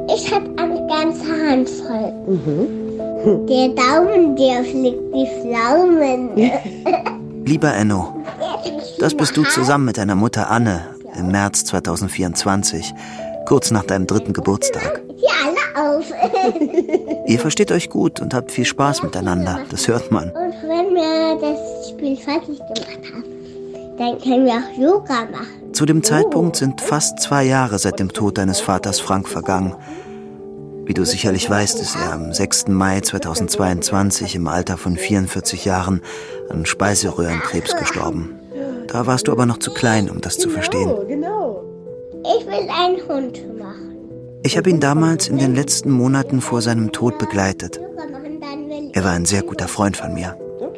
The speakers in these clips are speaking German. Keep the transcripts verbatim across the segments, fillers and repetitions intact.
Ich hatte eine ganze Handvoll. Mhm. Der Daumen, der fliegt die Pflaumen. Lieber Enno, das bist du zusammen mit deiner Mutter Anne im März zweitausendvierundzwanzig, kurz nach deinem dritten Geburtstag. Die alle auf. Ihr versteht euch gut und habt viel Spaß miteinander, das hört man. Und wenn wir das Spiel fertig gemacht haben, dann können wir auch Yoga machen. Zu dem Zeitpunkt sind fast zwei Jahre seit dem Tod deines Vaters Frank vergangen. Wie du sicherlich weißt, ist er am sechsten Mai zweitausendzweiundzwanzig im Alter von vierundvierzig Jahren an Speiseröhrenkrebs gestorben. Da warst du aber noch zu klein, um das zu verstehen. Ich will einen Hund machen. Ich habe ihn damals in den letzten Monaten vor seinem Tod begleitet. Er war ein sehr guter Freund von mir.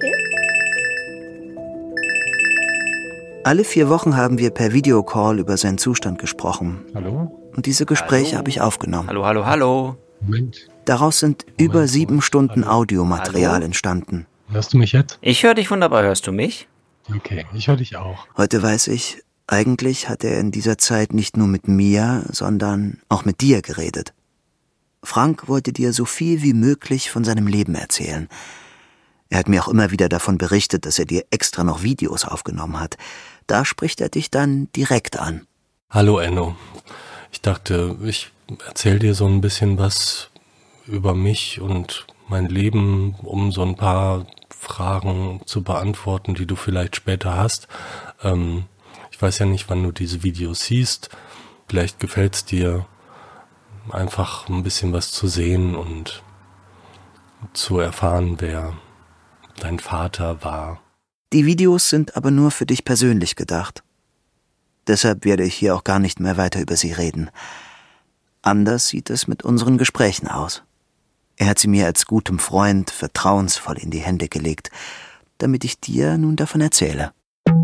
Alle vier Wochen haben wir per Videocall über seinen Zustand gesprochen. Hallo? Und diese Gespräche habe ich aufgenommen. Hallo, hallo, hallo. Moment. Daraus sind über sieben Stunden Audiomaterial Hallo? entstanden. Hörst du mich jetzt? Ich höre dich wunderbar. Hörst du mich? Okay, ich höre dich auch. Heute weiß ich, eigentlich hat er in dieser Zeit nicht nur mit mir, sondern auch mit dir geredet. Frank wollte dir so viel wie möglich von seinem Leben erzählen. Er hat mir auch immer wieder davon berichtet, dass er dir extra noch Videos aufgenommen hat. Da spricht er dich dann direkt an. Hallo Enno. Ich dachte, ich erzähle dir so ein bisschen was über mich und mein Leben, um so ein paar Fragen zu beantworten, die du vielleicht später hast. Ähm, ich weiß ja nicht, wann du diese Videos siehst. Vielleicht gefällt es dir, einfach ein bisschen was zu sehen und zu erfahren, wer dein Vater war. Die Videos sind aber nur für dich persönlich gedacht. Deshalb werde ich hier auch gar nicht mehr weiter über sie reden. Anders sieht es mit unseren Gesprächen aus. Er hat sie mir als gutem Freund vertrauensvoll in die Hände gelegt, damit ich dir nun davon erzähle.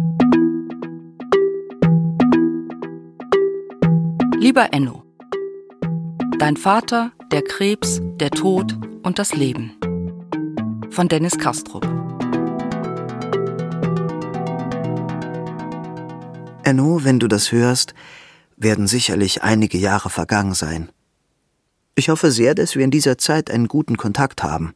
Lieber Enno, dein Vater, der Krebs, der Tod und das Leben. Von Dennis Kastrup. Enno, wenn du das hörst, werden sicherlich einige Jahre vergangen sein. Ich hoffe sehr, dass wir in dieser Zeit einen guten Kontakt haben.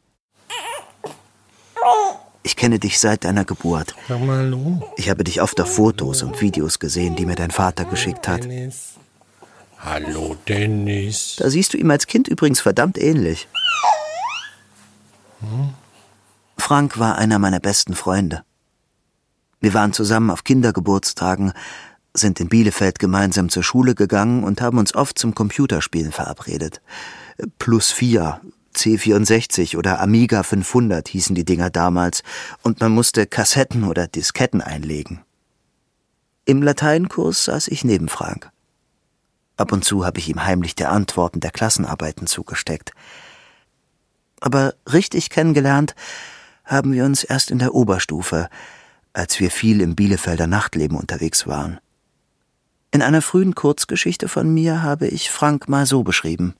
Ich kenne dich seit deiner Geburt. Sag mal hallo. Ich habe dich oft auf Fotos und Videos gesehen, die mir dein Vater geschickt hat. Dennis. Hallo Dennis. Da siehst du ihm als Kind übrigens verdammt ähnlich. Hm? Frank war einer meiner besten Freunde. Wir waren zusammen auf Kindergeburtstagen, sind in Bielefeld gemeinsam zur Schule gegangen und haben uns oft zum Computerspielen verabredet. Plus vier, C vierundsechzig oder Amiga fünfhundert hießen die Dinger damals und man musste Kassetten oder Disketten einlegen. Im Lateinkurs saß ich neben Frank. Ab und zu habe ich ihm heimlich die Antworten der Klassenarbeiten zugesteckt. Aber richtig kennengelernt haben wir uns erst in der Oberstufe, als wir viel im Bielefelder Nachtleben unterwegs waren. In einer frühen Kurzgeschichte von mir habe ich Frank mal so beschrieben.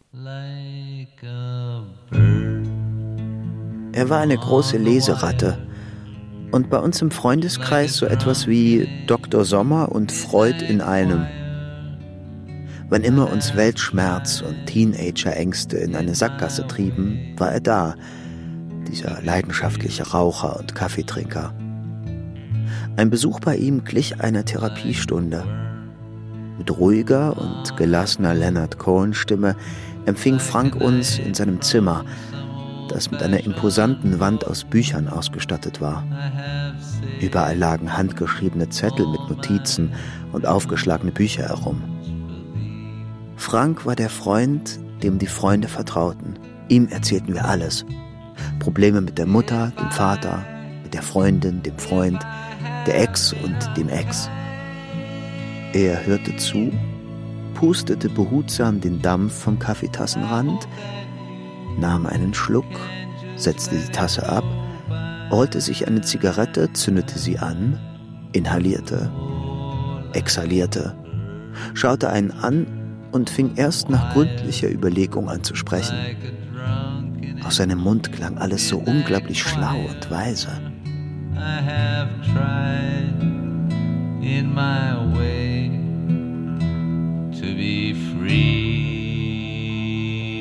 Er war eine große Leseratte und bei uns im Freundeskreis so etwas wie Doktor Sommer und Freud in einem. Wann immer uns Weltschmerz und Teenager-Ängste in eine Sackgasse trieben, war er da, dieser leidenschaftliche Raucher und Kaffeetrinker. Ein Besuch bei ihm glich einer Therapiestunde. Mit ruhiger und gelassener Leonard-Cohen-Stimme empfing Frank uns in seinem Zimmer, das mit einer imposanten Wand aus Büchern ausgestattet war. Überall lagen handgeschriebene Zettel mit Notizen und aufgeschlagene Bücher herum. Frank war der Freund, dem die Freunde vertrauten. Ihm erzählten wir alles. Probleme mit der Mutter, dem Vater, mit der Freundin, dem Freund, der Ex und dem Ex. Er hörte zu, pustete behutsam den Dampf vom Kaffeetassenrand, nahm einen Schluck, setzte die Tasse ab, rollte sich eine Zigarette, zündete sie an, inhalierte, exhalierte, schaute einen an und fing erst nach gründlicher Überlegung an zu sprechen. Aus seinem Mund klang alles so unglaublich schlau und weise. I have tried in my way to be free.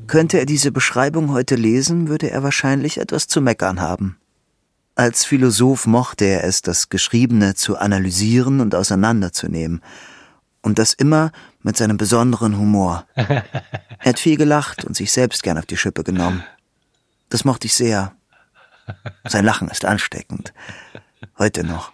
Könnte er diese Beschreibung heute lesen, würde er wahrscheinlich etwas zu meckern haben. Als Philosoph mochte er es, das Geschriebene zu analysieren und auseinanderzunehmen. Und das immer mit seinem besonderen Humor. Er hat viel gelacht und sich selbst gern auf die Schippe genommen. Das mochte ich sehr. Sein Lachen ist ansteckend. Heute noch.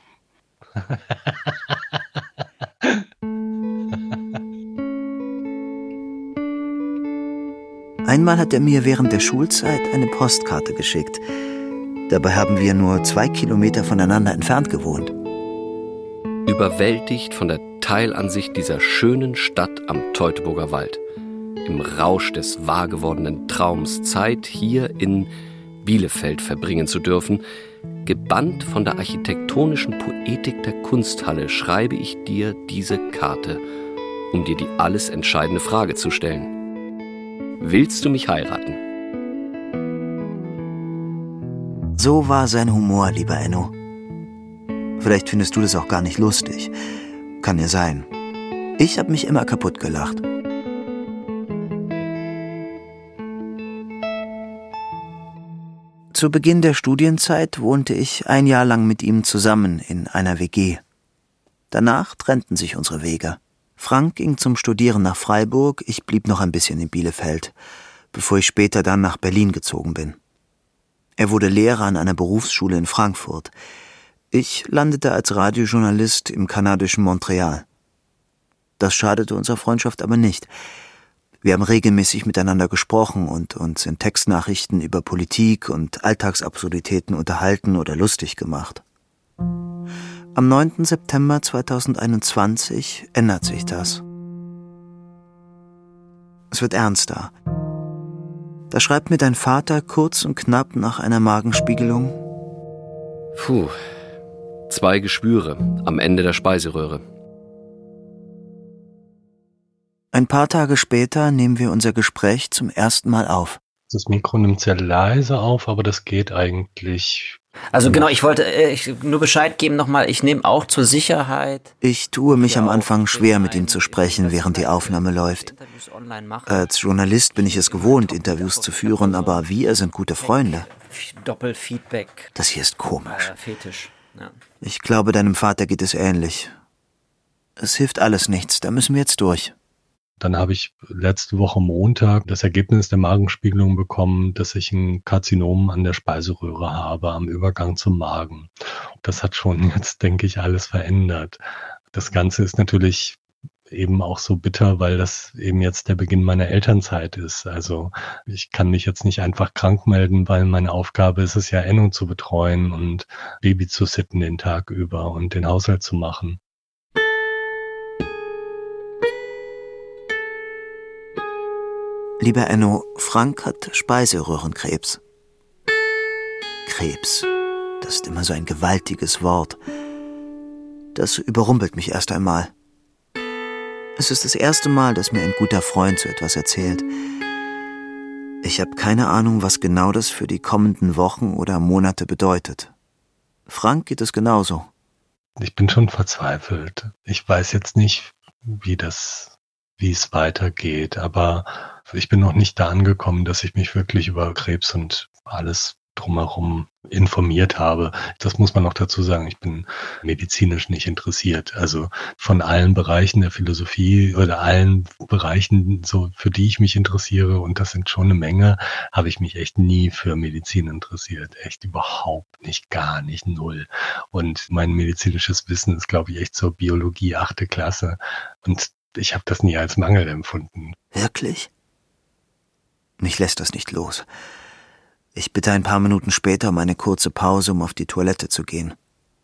Einmal hat er mir während der Schulzeit eine Postkarte geschickt. Dabei haben wir nur zwei Kilometer voneinander entfernt gewohnt. Überwältigt von der Teilansicht dieser schönen Stadt am Teutoburger Wald, im Rausch des wahrgewordenen Traums Zeit hier in Bielefeld verbringen zu dürfen, gebannt von der architektonischen Poetik der Kunsthalle, schreibe ich dir diese Karte, um dir die alles entscheidende Frage zu stellen. Willst du mich heiraten? So war sein Humor, lieber Enno. Vielleicht findest du das auch gar nicht lustig. Kann ja sein. Ich habe mich immer kaputt gelacht. Zu Beginn der Studienzeit wohnte ich ein Jahr lang mit ihm zusammen in einer W G. Danach trennten sich unsere Wege. Frank ging zum Studieren nach Freiburg, ich blieb noch ein bisschen in Bielefeld, bevor ich später dann nach Berlin gezogen bin. Er wurde Lehrer an einer Berufsschule in Frankfurt. Ich landete als Radiojournalist im kanadischen Montreal. Das schadete unserer Freundschaft aber nicht. Wir haben regelmäßig miteinander gesprochen und uns in Textnachrichten über Politik und Alltagsabsurditäten unterhalten oder lustig gemacht. Am neunten September zweitausendeinundzwanzig ändert sich das. Es wird ernster. Da schreibt mir dein Vater kurz und knapp nach einer Magenspiegelung: Puh, zwei Geschwüre am Ende der Speiseröhre. Ein paar Tage später nehmen wir unser Gespräch zum ersten Mal auf. Das Mikro nimmt sehr leise auf, aber das geht eigentlich. Also genau, ich wollte äh, ich, nur Bescheid geben nochmal, ich nehme auch zur Sicherheit. Ich tue mich am Anfang schwer, mit ihm zu sprechen, während die Aufnahme läuft. Als Journalist bin ich es gewohnt, Interviews zu führen, aber wir sind gute Freunde. Doppelfeedback. Das hier ist komisch. Äh, Fetisch. Ja. Ich glaube, deinem Vater geht es ähnlich. Es hilft alles nichts, da müssen wir jetzt durch. Dann habe ich letzte Woche Montag das Ergebnis der Magenspiegelung bekommen, dass ich ein Karzinom an der Speiseröhre habe, am Übergang zum Magen. Das hat schon jetzt, denke ich, alles verändert. Das Ganze ist natürlich eben auch so bitter, weil das eben jetzt der Beginn meiner Elternzeit ist. Also ich kann mich jetzt nicht einfach krank melden, weil meine Aufgabe ist es ja, Enno zu betreuen und Baby zu sitten den Tag über und den Haushalt zu machen. Lieber Enno, Frank hat Speiseröhrenkrebs. Krebs, das ist immer so ein gewaltiges Wort. Das überrumpelt mich erst einmal. Es ist das erste Mal, dass mir ein guter Freund so etwas erzählt. Ich habe keine Ahnung, was genau das für die kommenden Wochen oder Monate bedeutet. Frank geht es genauso. Ich bin schon verzweifelt. Ich weiß jetzt nicht, wie das, wie es weitergeht, aber ich bin noch nicht da angekommen, dass ich mich wirklich über Krebs und alles drumherum informiert habe. Das muss man noch dazu sagen. Ich bin medizinisch nicht interessiert. Also von allen Bereichen der Philosophie oder allen Bereichen, so für die ich mich interessiere, und das sind schon eine Menge, habe ich mich echt nie für Medizin interessiert. Echt überhaupt nicht, gar nicht, null. Und mein medizinisches Wissen ist, glaube ich, echt zur Biologie achte Klasse. Und ich habe das nie als Mangel empfunden. Wirklich? Mich lässt das nicht los. Ich bitte ein paar Minuten später um eine kurze Pause, um auf die Toilette zu gehen.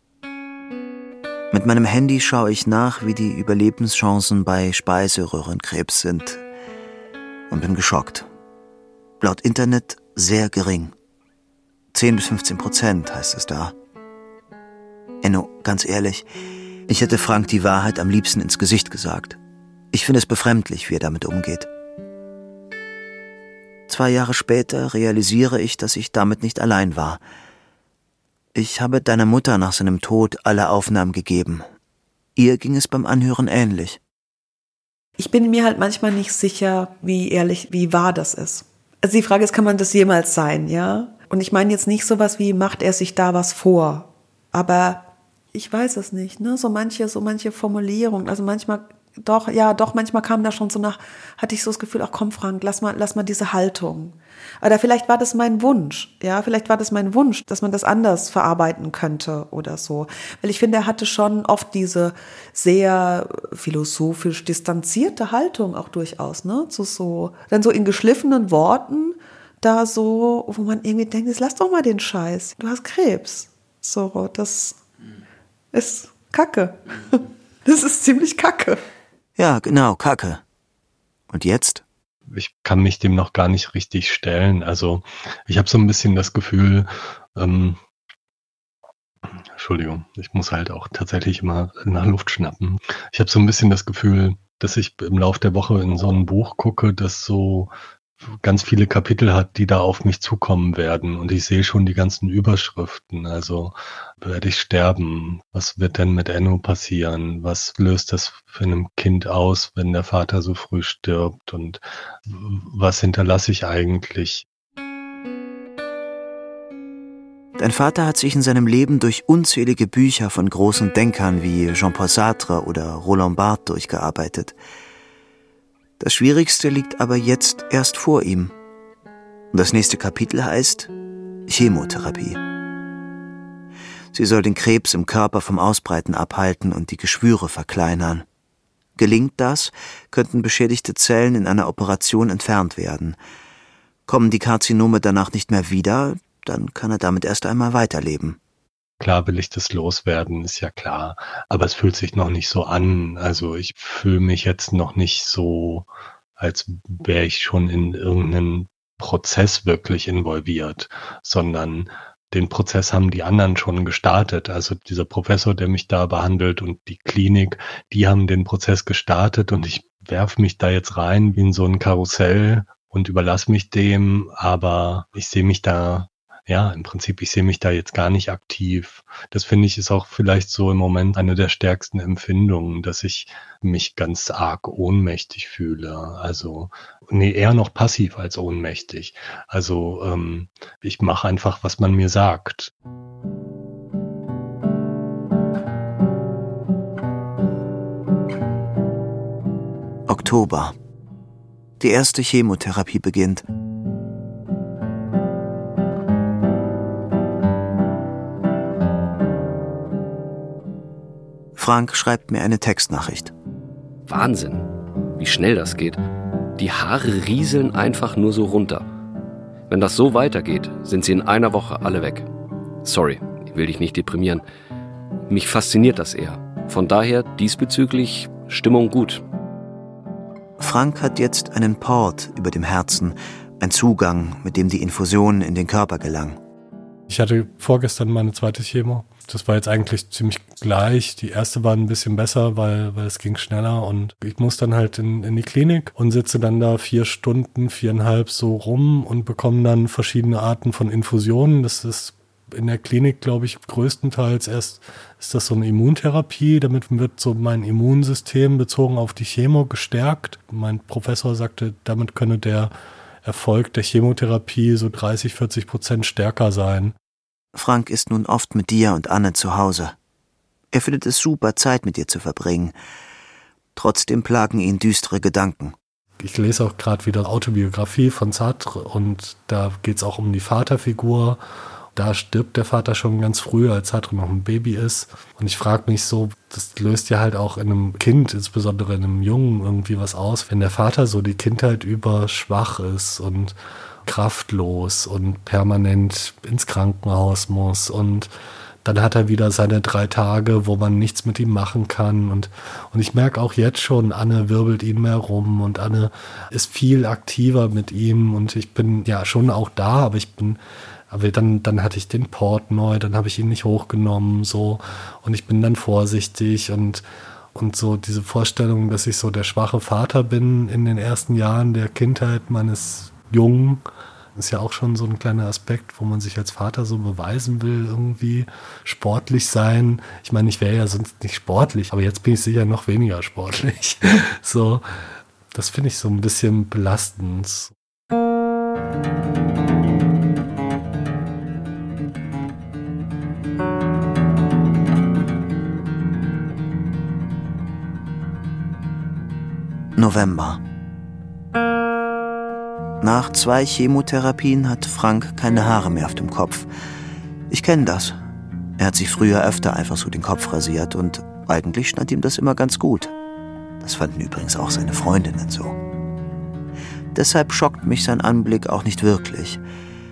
Mit meinem Handy schaue ich nach, wie die Überlebenschancen bei Speiseröhrenkrebs sind, und bin geschockt. Laut Internet sehr gering. zehn bis fünfzehn Prozent heißt es da. Enno, ganz ehrlich, ich hätte Frank die Wahrheit am liebsten ins Gesicht gesagt. Ich finde es befremdlich, wie er damit umgeht. Zwei Jahre später realisiere ich, dass ich damit nicht allein war. Ich habe deiner Mutter nach seinem Tod alle Aufnahmen gegeben. Ihr ging es beim Anhören ähnlich. Ich bin mir halt manchmal nicht sicher, wie ehrlich, wie wahr das ist. Also die Frage ist, kann man das jemals sein, ja? Und ich meine jetzt nicht sowas wie, macht er sich da was vor? Aber ich weiß es nicht, ne? So manche, so manche Formulierungen, also manchmal doch, ja, doch, manchmal kam da schon so nach, hatte ich so das Gefühl, ach komm Frank, lass mal, lass mal diese Haltung. Oder vielleicht war das mein Wunsch, ja, vielleicht war das mein Wunsch, dass man das anders verarbeiten könnte oder so. Weil ich finde, er hatte schon oft diese sehr philosophisch distanzierte Haltung auch durchaus, ne? So, so, dann so in geschliffenen Worten, da so, wo man irgendwie denkt, jetzt lass doch mal den Scheiß, du hast Krebs. So, das ist Kacke. Das ist ziemlich Kacke. Ja, genau, Kacke. Und jetzt? Ich kann mich dem noch gar nicht richtig stellen. Also ich habe so ein bisschen das Gefühl, ähm, Entschuldigung, ich muss halt auch tatsächlich immer nach Luft schnappen. Ich habe so ein bisschen das Gefühl, dass ich im Laufe der Woche in so ein Buch gucke, das so ganz viele Kapitel hat, die da auf mich zukommen werden. Und ich sehe schon die ganzen Überschriften. Also werde ich sterben? Was wird denn mit Enno passieren? Was löst das für ein Kind aus, wenn der Vater so früh stirbt? Und was hinterlasse ich eigentlich? Dein Vater hat sich in seinem Leben durch unzählige Bücher von großen Denkern wie Jean-Paul Sartre oder Roland Barthes durchgearbeitet. Das Schwierigste liegt aber jetzt erst vor ihm. Und das nächste Kapitel heißt Chemotherapie. Sie soll den Krebs im Körper vom Ausbreiten abhalten und die Geschwüre verkleinern. Gelingt das, könnten beschädigte Zellen in einer Operation entfernt werden. Kommen die Karzinome danach nicht mehr wieder, dann kann er damit erst einmal weiterleben. Klar will ich das loswerden, ist ja klar. Aber es fühlt sich noch nicht so an. Also ich fühle mich jetzt noch nicht so, als wäre ich schon in irgendeinen Prozess wirklich involviert, sondern den Prozess haben die anderen schon gestartet. Also dieser Professor, der mich da behandelt und die Klinik, die haben den Prozess gestartet und ich werfe mich da jetzt rein wie in so ein Karussell und überlasse mich dem, aber ich sehe mich da Ja, im Prinzip, ich sehe mich da jetzt gar nicht aktiv. Das finde ich ist auch vielleicht so im Moment eine der stärksten Empfindungen, dass ich mich ganz arg ohnmächtig fühle. Also, nee, eher noch passiv als ohnmächtig. Also, ähm, ich mache einfach, was man mir sagt. Oktober. Die erste Chemotherapie beginnt. Frank schreibt mir eine Textnachricht. Wahnsinn, wie schnell das geht. Die Haare rieseln einfach nur so runter. Wenn das so weitergeht, sind sie in einer Woche alle weg. Sorry, ich will dich nicht deprimieren. Mich fasziniert das eher. Von daher diesbezüglich Stimmung gut. Frank hat jetzt einen Port über dem Herzen, ein Zugang, mit dem die Infusion in den Körper gelang. Ich hatte vorgestern meine zweite Chemo. Das war jetzt eigentlich ziemlich gleich. Die erste war ein bisschen besser, weil, weil es ging schneller. Und ich muss dann halt in, in die Klinik und sitze dann da vier Stunden, viereinhalb so rum und bekomme dann verschiedene Arten von Infusionen. Das ist in der Klinik, glaube ich, größtenteils erst ist das so eine Immuntherapie. Damit wird so mein Immunsystem bezogen auf die Chemo gestärkt. Mein Professor sagte, damit könne der Erfolg der Chemotherapie so dreißig, vierzig Prozent stärker sein. Frank ist nun oft mit dir und Anne zu Hause. Er findet es super, Zeit mit dir zu verbringen. Trotzdem plagen ihn düstere Gedanken. Ich lese auch gerade wieder Autobiografie von Sartre und da geht es auch um die Vaterfigur. Da stirbt der Vater schon ganz früh, als Sartre noch ein Baby ist. Und ich frage mich so, das löst ja halt auch in einem Kind, insbesondere in einem Jungen, irgendwie was aus, wenn der Vater so die Kindheit über schwach ist und kraftlos und permanent ins Krankenhaus muss und dann hat er wieder seine drei Tage, wo man nichts mit ihm machen kann und, und ich merke auch jetzt schon, Anne wirbelt ihn mehr rum und Anne ist viel aktiver mit ihm und ich bin ja schon auch da, aber ich bin, aber dann, dann hatte ich den Port neu, dann habe ich ihn nicht hochgenommen so und ich bin dann vorsichtig und Und so diese Vorstellung, dass ich so der schwache Vater bin in den ersten Jahren der Kindheit meines Jungen, ist ja auch schon so ein kleiner Aspekt, wo man sich als Vater so beweisen will, irgendwie sportlich sein. Ich meine, ich wäre ja sonst nicht sportlich, aber jetzt bin ich sicher noch weniger sportlich. So, das finde ich so ein bisschen belastend. November. Nach zwei Chemotherapien hat Frank keine Haare mehr auf dem Kopf. Ich kenne das. Er hat sich früher öfter einfach so den Kopf rasiert und eigentlich stand ihm das immer ganz gut. Das fanden übrigens auch seine Freundinnen so. Deshalb schockt mich sein Anblick auch nicht wirklich.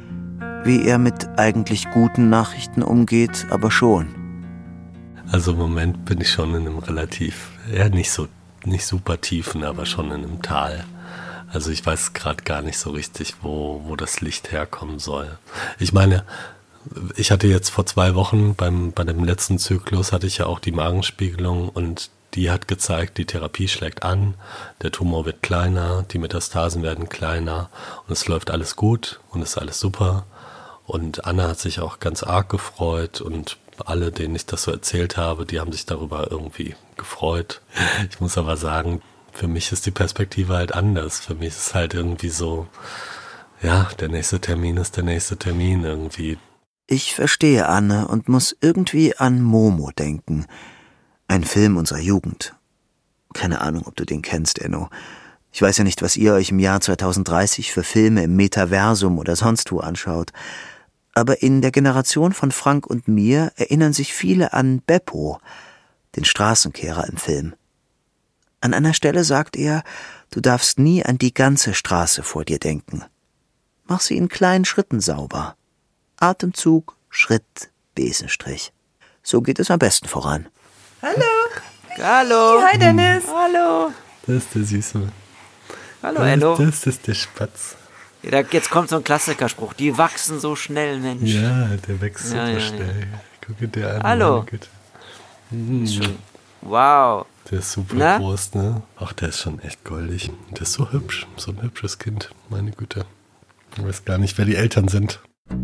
Wie er mit eigentlich guten Nachrichten umgeht, aber schon. Also im Moment bin ich schon in einem relativ, eher nicht so, nicht super tiefen, aber schon in einem Tal. Also ich weiß gerade gar nicht so richtig, wo, wo das Licht herkommen soll. Ich meine, ich hatte jetzt vor zwei Wochen beim, bei dem letzten Zyklus hatte ich ja auch die Magenspiegelung und die hat gezeigt, die Therapie schlägt an, der Tumor wird kleiner, die Metastasen werden kleiner und es läuft alles gut und es ist alles super. Und Anna hat sich auch ganz arg gefreut und alle, denen ich das so erzählt habe, die haben sich darüber irgendwie gefreut. Ich muss aber sagen, für mich ist die Perspektive halt anders. Für mich ist es halt irgendwie so, ja, der nächste Termin ist der nächste Termin irgendwie. Ich verstehe Anne und muss irgendwie an Momo denken. Ein Film unserer Jugend. Keine Ahnung, ob du den kennst, Enno. Ich weiß ja nicht, was ihr euch im Jahr zweitausenddreißig für Filme im Metaversum oder sonst wo anschaut. Aber in der Generation von Frank und mir erinnern sich viele an Beppo, den Straßenkehrer im Film. An einer Stelle sagt er, du darfst nie an die ganze Straße vor dir denken. Mach sie in kleinen Schritten sauber. Atemzug, Schritt, Besenstrich. So geht es am besten voran. Hallo. Hallo. Hi, Dennis. Hallo. Das ist der Süße. Hallo, Enno. Das ist der Spatz. Ja, da, jetzt kommt so ein Klassikerspruch. Die wachsen so schnell, Mensch. Ja, der wächst super Ja, ja, schnell. ja. Guck dir an. Hallo. Hm. Wow. Der ist super Na? groß, ne? Ach, der ist schon echt goldig. Der ist so hübsch. So ein hübsches Kind. Meine Güte. Ich weiß gar nicht, wer die Eltern sind.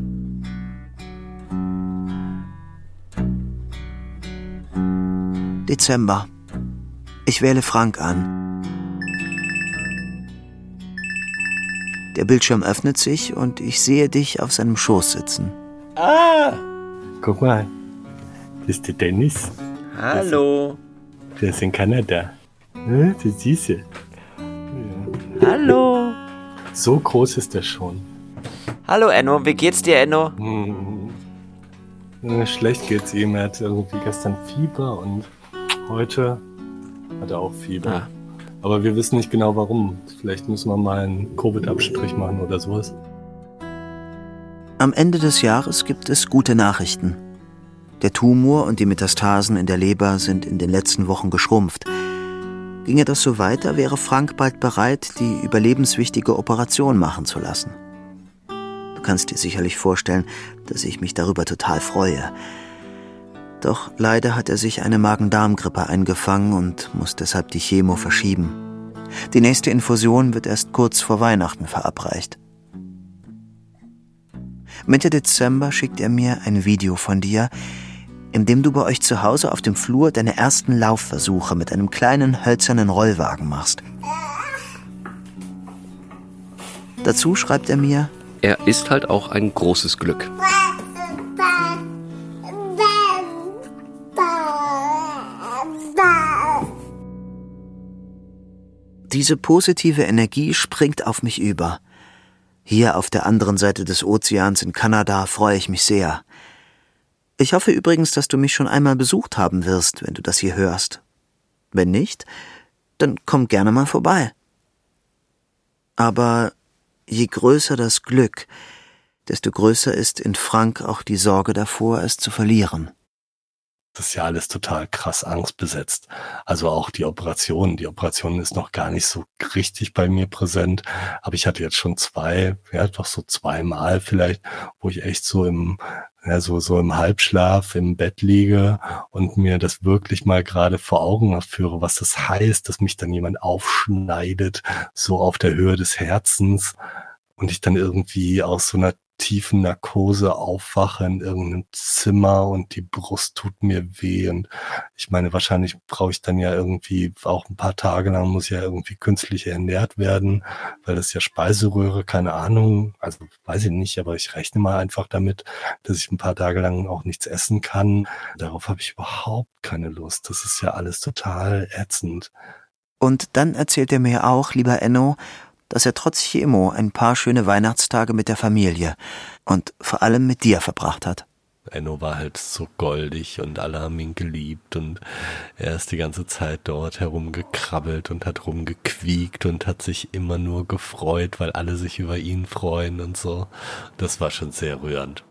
Dezember. Ich wähle Frank an. Der Bildschirm öffnet sich und ich sehe dich auf seinem Schoß sitzen. Ah! Guck mal. Das ist der Dennis. Hallo. Der ist in Kanada. Ne? Der Süße. Ja. Hallo. So groß ist der schon. Hallo, Enno. Wie geht's dir, Enno? Hm. Ja, schlecht geht's ihm. Er hat irgendwie gestern Fieber und heute hat er auch Fieber. Ah. Aber wir wissen nicht genau warum. Vielleicht müssen wir mal einen Covid-Abstrich machen oder sowas. Am Ende des Jahres gibt es gute Nachrichten. Der Tumor und die Metastasen in der Leber sind in den letzten Wochen geschrumpft. Ginge das so weiter, wäre Frank bald bereit, die überlebenswichtige Operation machen zu lassen. Du kannst dir sicherlich vorstellen, dass ich mich darüber total freue. Doch leider hat er sich eine Magen-Darm-Grippe eingefangen und muss deshalb die Chemo verschieben. Die nächste Infusion wird erst kurz vor Weihnachten verabreicht. Mitte Dezember schickt er mir ein Video von dir, in dem du bei euch zu Hause auf dem Flur deine ersten Laufversuche mit einem kleinen hölzernen Rollwagen machst. Dazu schreibt er mir: Er ist halt auch ein großes Glück. Diese positive Energie springt auf mich über. Hier auf der anderen Seite des Ozeans in Kanada freue ich mich sehr. Ich hoffe übrigens, dass du mich schon einmal besucht haben wirst, wenn du das hier hörst. Wenn nicht, dann komm gerne mal vorbei. Aber je größer das Glück, desto größer ist in Frank auch die Sorge davor, es zu verlieren. Das ist ja alles total krass angstbesetzt. Also auch die Operation. Die Operation ist noch gar nicht so richtig bei mir präsent. Aber ich hatte jetzt schon zwei, ja doch so zweimal vielleicht, wo ich echt so im, ja, so, so im Halbschlaf im Bett liege und mir das wirklich mal gerade vor Augen führe, was das heißt, dass mich dann jemand aufschneidet, so auf der Höhe des Herzens. Und ich dann irgendwie aus so einer tiefen Narkose aufwache in irgendeinem Zimmer und die Brust tut mir weh. Und ich meine, wahrscheinlich brauche ich dann ja irgendwie auch ein paar Tage lang, muss ja irgendwie künstlich ernährt werden, weil das ja Speiseröhre, keine Ahnung, also weiß ich nicht, aber ich rechne mal einfach damit, dass ich ein paar Tage lang auch nichts essen kann. Darauf habe ich überhaupt keine Lust. Das ist ja alles total ätzend. Und dann erzählt er mir auch, lieber Enno, dass er trotz Chemo ein paar schöne Weihnachtstage mit der Familie und vor allem mit dir verbracht hat. Enno war halt so goldig und alle haben ihn geliebt und er ist die ganze Zeit dort herumgekrabbelt und hat rumgequiekt und hat sich immer nur gefreut, weil alle sich über ihn freuen und so. Das war schon sehr rührend.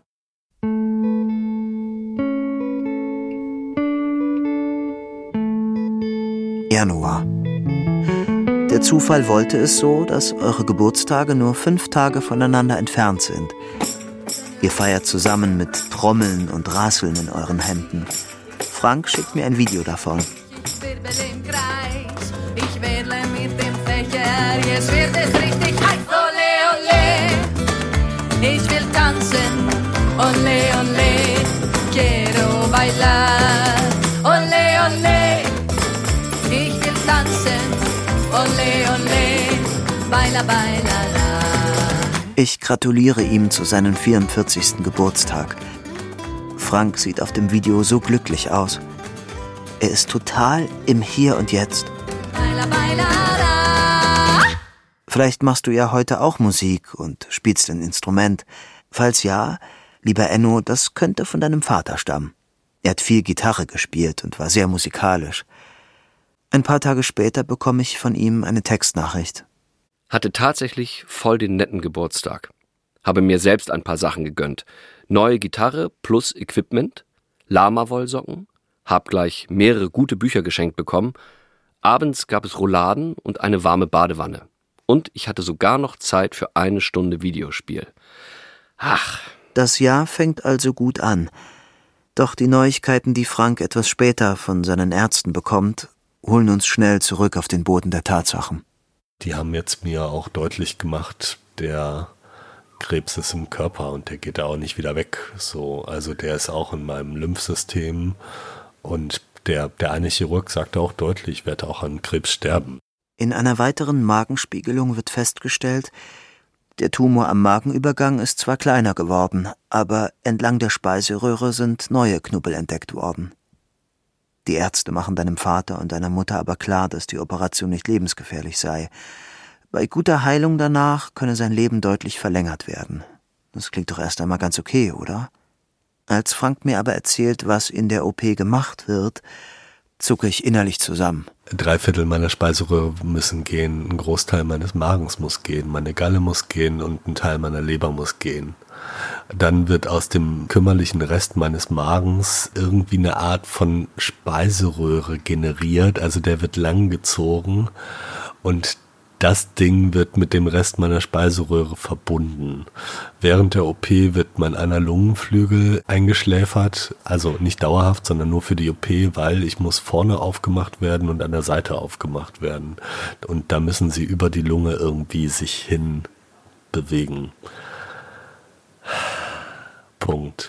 Januar. Der Zufall wollte es so, dass eure Geburtstage nur fünf Tage voneinander entfernt sind. Ihr feiert zusammen mit Trommeln und Rasseln in euren Händen. Frank schickt mir ein Video davon. Ich wirbel im Kreis, ich wedle mit dem Fächer, jetzt wird es richtig heiß. Ole, ole, ich will tanzen. Ole, ole, quiero bailar. Ole, ole, ich will tanzen. Ole, ole, baila, baila, la. Ich gratuliere ihm zu seinem vierundvierzigsten Geburtstag. Frank sieht auf dem Video so glücklich aus. Er ist total im Hier und Jetzt. Baila, baila, la. Vielleicht machst du ja heute auch Musik und spielst ein Instrument. Falls ja, lieber Enno, das könnte von deinem Vater stammen. Er hat viel Gitarre gespielt und war sehr musikalisch. Ein paar Tage später bekomme ich von ihm eine Textnachricht. Hatte tatsächlich voll den netten Geburtstag. Habe mir selbst ein paar Sachen gegönnt. Neue Gitarre plus Equipment, Lama-Wollsocken, hab gleich mehrere gute Bücher geschenkt bekommen. Abends gab es Rouladen und eine warme Badewanne. Und ich hatte sogar noch Zeit für eine Stunde Videospiel. Ach. Das Jahr fängt also gut an. Doch die Neuigkeiten, die Frank etwas später von seinen Ärzten bekommt, holen uns schnell zurück auf den Boden der Tatsachen. Die haben jetzt mir auch deutlich gemacht, der Krebs ist im Körper und der geht da auch nicht wieder weg. So, also der ist auch in meinem Lymphsystem und der, der eine Chirurg sagte auch deutlich, ich werde auch an Krebs sterben. In einer weiteren Magenspiegelung wird festgestellt, der Tumor am Magenübergang ist zwar kleiner geworden, aber entlang der Speiseröhre sind neue Knubbel entdeckt worden. Die Ärzte machen deinem Vater und deiner Mutter aber klar, dass die Operation nicht lebensgefährlich sei. Bei guter Heilung danach könne sein Leben deutlich verlängert werden. Das klingt doch erst einmal ganz okay, oder? Als Frank mir aber erzählt, was in der O P gemacht wird, zucke ich innerlich zusammen. Drei Viertel meiner Speiseröhre müssen gehen, ein Großteil meines Magens muss gehen, meine Galle muss gehen und ein Teil meiner Leber muss gehen. Dann wird aus dem kümmerlichen Rest meines Magens irgendwie eine Art von Speiseröhre generiert, also der wird lang gezogen und das Ding wird mit dem Rest meiner Speiseröhre verbunden. Während der O P wird mein einer Lungenflügel eingeschläfert, also nicht dauerhaft, sondern nur für die O P, weil ich muss vorne aufgemacht werden und an der Seite aufgemacht werden. Und da müssen sie über die Lunge irgendwie sich hin bewegen. Punkt.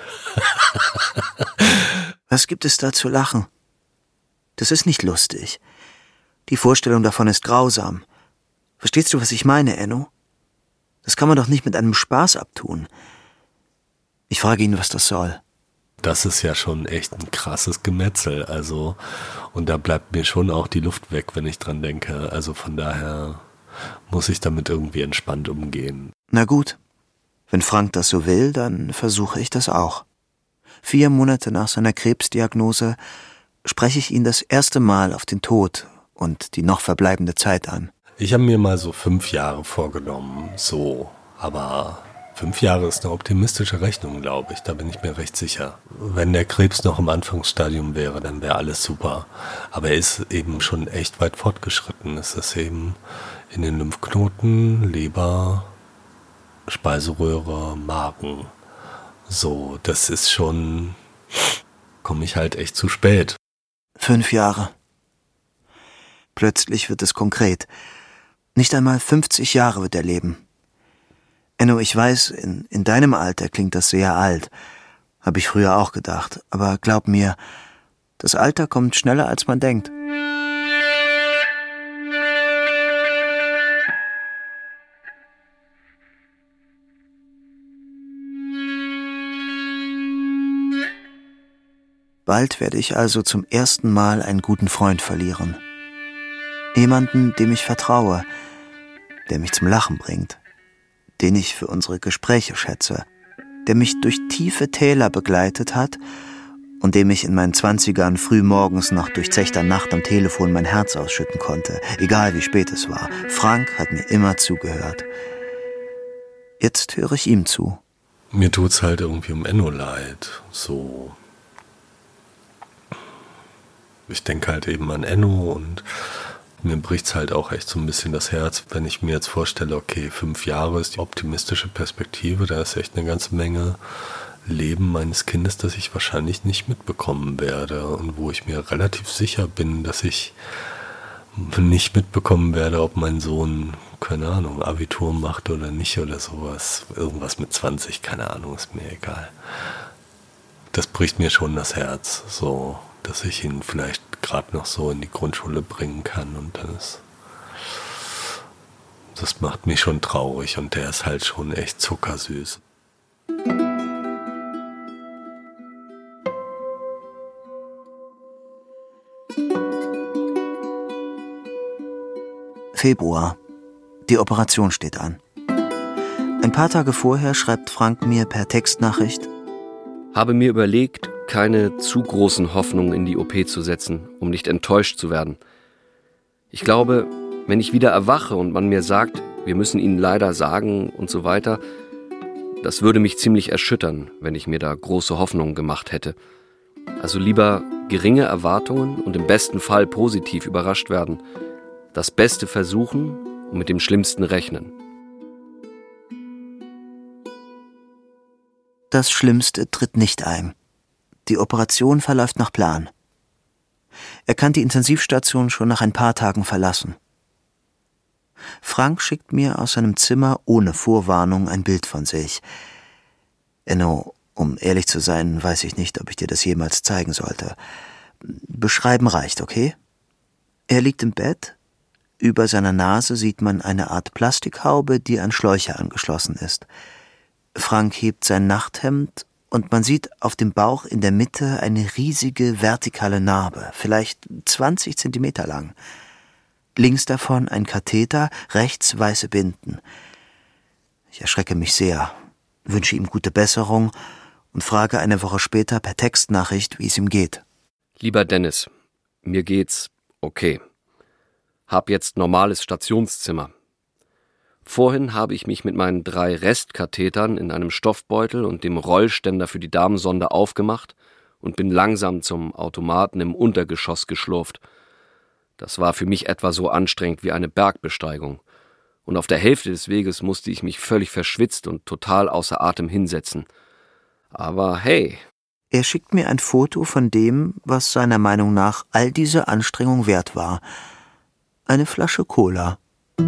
Was gibt es da zu lachen? Das ist nicht lustig. Die Vorstellung davon ist grausam. Verstehst du, was ich meine, Enno? Das kann man doch nicht mit einem Spaß abtun. Ich frage ihn, was das soll. Das ist ja schon echt ein krasses Gemetzel, also, und da bleibt mir schon auch die Luft weg, wenn ich dran denke. Also von daher muss ich damit irgendwie entspannt umgehen. Na gut. Wenn Frank das so will, dann versuche ich das auch. Vier Monate nach seiner Krebsdiagnose spreche ich ihn das erste Mal auf den Tod und die noch verbleibende Zeit an. Ich habe mir mal so fünf Jahre vorgenommen, so, aber fünf Jahre ist eine optimistische Rechnung, glaube ich, da bin ich mir recht sicher. Wenn der Krebs noch im Anfangsstadium wäre, dann wäre alles super. Aber er ist eben schon echt weit fortgeschritten. Es ist eben in den Lymphknoten, Leber, Speiseröhre, Magen. So, das ist schon, komme ich halt echt zu spät. Fünf Jahre. Plötzlich wird es konkret. Nicht einmal fünfzig Jahre wird er leben. Enno, ich weiß, in, in deinem Alter klingt das sehr alt. Habe ich früher auch gedacht. Aber glaub mir, das Alter kommt schneller, als man denkt. Bald werde ich also zum ersten Mal einen guten Freund verlieren. Jemanden, dem ich vertraue, der mich zum Lachen bringt, den ich für unsere Gespräche schätze, der mich durch tiefe Täler begleitet hat und dem ich in meinen Zwanzigern früh morgens nach durchzechter Nacht am Telefon mein Herz ausschütten konnte, egal wie spät es war. Frank hat mir immer zugehört. Jetzt höre ich ihm zu. Mir tut's halt irgendwie um Enno leid, so... Ich denke halt eben an Enno und mir bricht's halt auch echt so ein bisschen das Herz, wenn ich mir jetzt vorstelle, okay, fünf Jahre ist die optimistische Perspektive, da ist echt eine ganze Menge Leben meines Kindes, das ich wahrscheinlich nicht mitbekommen werde und wo ich mir relativ sicher bin, dass ich nicht mitbekommen werde, ob mein Sohn, keine Ahnung, Abitur macht oder nicht oder sowas. Irgendwas mit zwanzig, keine Ahnung, ist mir egal. Das bricht mir schon das Herz, so, dass ich ihn vielleicht gerade noch so in die Grundschule bringen kann und dann ist, das macht mich schon traurig und der ist halt schon echt zuckersüß. Februar. Die Operation steht an. Ein paar Tage vorher schreibt Frank mir per Textnachricht: Habe mir überlegt, keine zu großen Hoffnungen in die O P zu setzen, um nicht enttäuscht zu werden. Ich glaube, wenn ich wieder erwache und man mir sagt, wir müssen Ihnen leider sagen und so weiter, das würde mich ziemlich erschüttern, wenn ich mir da große Hoffnungen gemacht hätte. Also lieber geringe Erwartungen und im besten Fall positiv überrascht werden, das Beste versuchen und mit dem Schlimmsten rechnen. Das Schlimmste tritt nicht ein. Die Operation verläuft nach Plan. Er kann die Intensivstation schon nach ein paar Tagen verlassen. Frank schickt mir aus seinem Zimmer ohne Vorwarnung ein Bild von sich. Enno, um ehrlich zu sein, weiß ich nicht, ob ich dir das jemals zeigen sollte. Beschreiben reicht, okay? Er liegt im Bett. Über seiner Nase sieht man eine Art Plastikhaube, die an Schläuche angeschlossen ist. Frank hebt sein Nachthemd und man sieht auf dem Bauch in der Mitte eine riesige vertikale Narbe, vielleicht zwanzig Zentimeter lang. Links davon ein Katheter, rechts weiße Binden. Ich erschrecke mich sehr, wünsche ihm gute Besserung und frage eine Woche später per Textnachricht, wie es ihm geht. Lieber Dennis, mir geht's okay. Hab jetzt normales Stationszimmer. Vorhin habe ich mich mit meinen drei Restkathetern in einem Stoffbeutel und dem Rollständer für die Damensonde aufgemacht und bin langsam zum Automaten im Untergeschoss geschlurft. Das war für mich etwa so anstrengend wie eine Bergbesteigung. Und auf der Hälfte des Weges musste ich mich völlig verschwitzt und total außer Atem hinsetzen. Aber hey. Er schickt mir ein Foto von dem, was seiner Meinung nach all diese Anstrengung wert war. Eine Flasche Cola.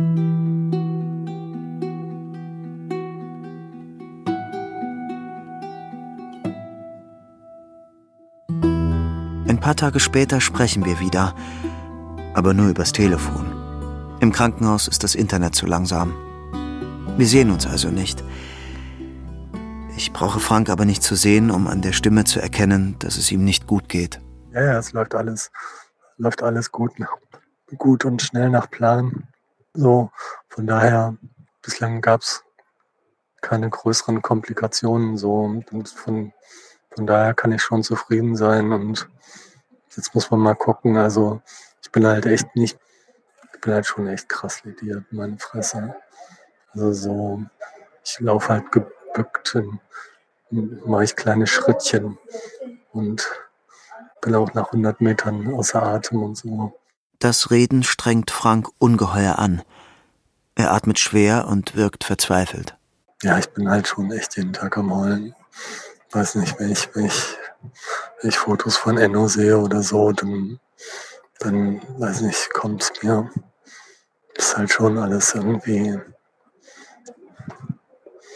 Ein paar Tage später sprechen wir wieder, aber nur übers Telefon. Im Krankenhaus ist das Internet zu langsam. Wir sehen uns also nicht. Ich brauche Frank aber nicht zu sehen, um an der Stimme zu erkennen, dass es ihm nicht gut geht. Ja, ja, es läuft alles, läuft alles gut, nach, gut und schnell nach Plan. So, von daher, bislang gab es keine größeren Komplikationen. So, und von, von daher kann ich schon zufrieden sein. Und jetzt muss man mal gucken. Also, ich bin halt echt nicht, ich bin halt schon echt krass lediert, meine Fresse. Also so, ich laufe halt gebückt, in, mache ich kleine Schrittchen und bin auch nach hundert Metern außer Atem und so. Das Reden strengt Frank ungeheuer an. Er atmet schwer und wirkt verzweifelt. Ja, ich bin halt schon echt jeden Tag am Heulen. Weiß nicht, wenn ich, wenn ich, wenn ich Fotos von Enno sehe oder so, dann, dann weiß nicht, kommt es mir. Ist halt schon alles irgendwie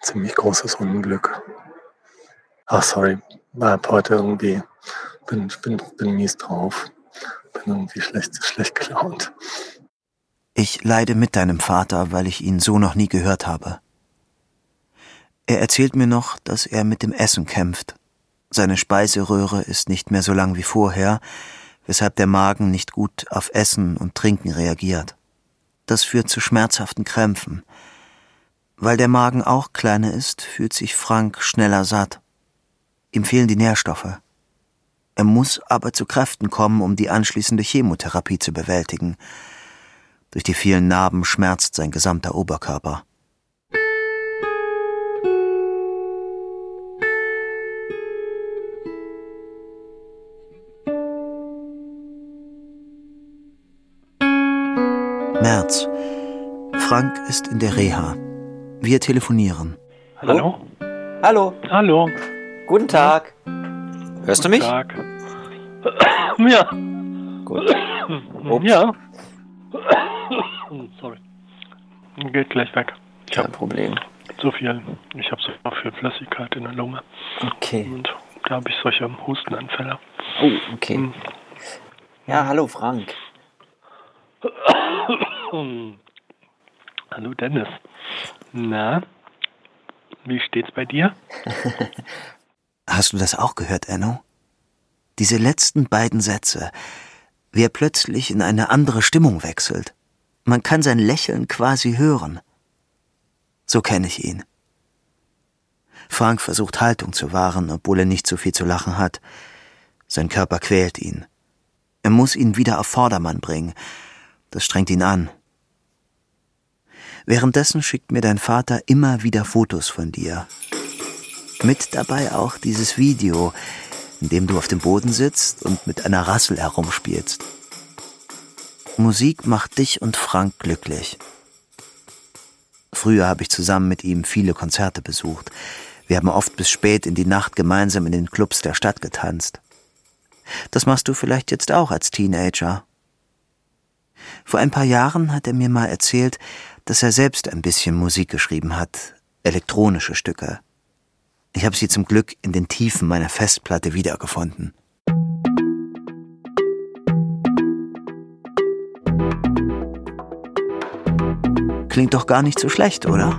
ziemlich großes Unglück. Ach, sorry, hab heute irgendwie, bin, bin, bin mies drauf, bin irgendwie schlecht, schlecht gelaunt. Ich leide mit deinem Vater, weil ich ihn so noch nie gehört habe. Er erzählt mir noch, dass er mit dem Essen kämpft. Seine Speiseröhre ist nicht mehr so lang wie vorher, weshalb der Magen nicht gut auf Essen und Trinken reagiert. Das führt zu schmerzhaften Krämpfen. Weil der Magen auch kleiner ist, fühlt sich Frank schneller satt. Ihm fehlen die Nährstoffe. Er muss aber zu Kräften kommen, um die anschließende Chemotherapie zu bewältigen. Durch die vielen Narben schmerzt sein gesamter Oberkörper. März. Frank ist in der Reha. Wir telefonieren. Hallo? Hallo. Hallo. Guten Tag. Hörst du mich? Guten Tag. Ja. Gut. Ups. Ja. Sorry. Geht gleich weg. Ich Kein Problem. So viel. Ich habe so viel Flüssigkeit in der Lunge. Okay. Und da habe ich solche Hustenanfälle. Oh, okay. Hm. Ja, hallo Frank. Hallo Dennis. Na, wie steht's bei dir? Hast du das auch gehört, Enno? Diese letzten beiden Sätze. Wie er plötzlich in eine andere Stimmung wechselt. Man kann sein Lächeln quasi hören. So kenne ich ihn. Frank versucht Haltung zu wahren, obwohl er nicht so viel zu lachen hat. Sein Körper quält ihn. Er muss ihn wieder auf Vordermann bringen. Das strengt ihn an. Währenddessen schickt mir dein Vater immer wieder Fotos von dir. Mit dabei auch dieses Video, in dem du auf dem Boden sitzt und mit einer Rassel herumspielst. Musik macht dich und Frank glücklich. Früher habe ich zusammen mit ihm viele Konzerte besucht. Wir haben oft bis spät in die Nacht gemeinsam in den Clubs der Stadt getanzt. Das machst du vielleicht jetzt auch als Teenager. Vor ein paar Jahren hat er mir mal erzählt, dass er selbst ein bisschen Musik geschrieben hat, elektronische Stücke. Ich habe sie zum Glück in den Tiefen meiner Festplatte wiedergefunden. Klingt doch gar nicht so schlecht, oder?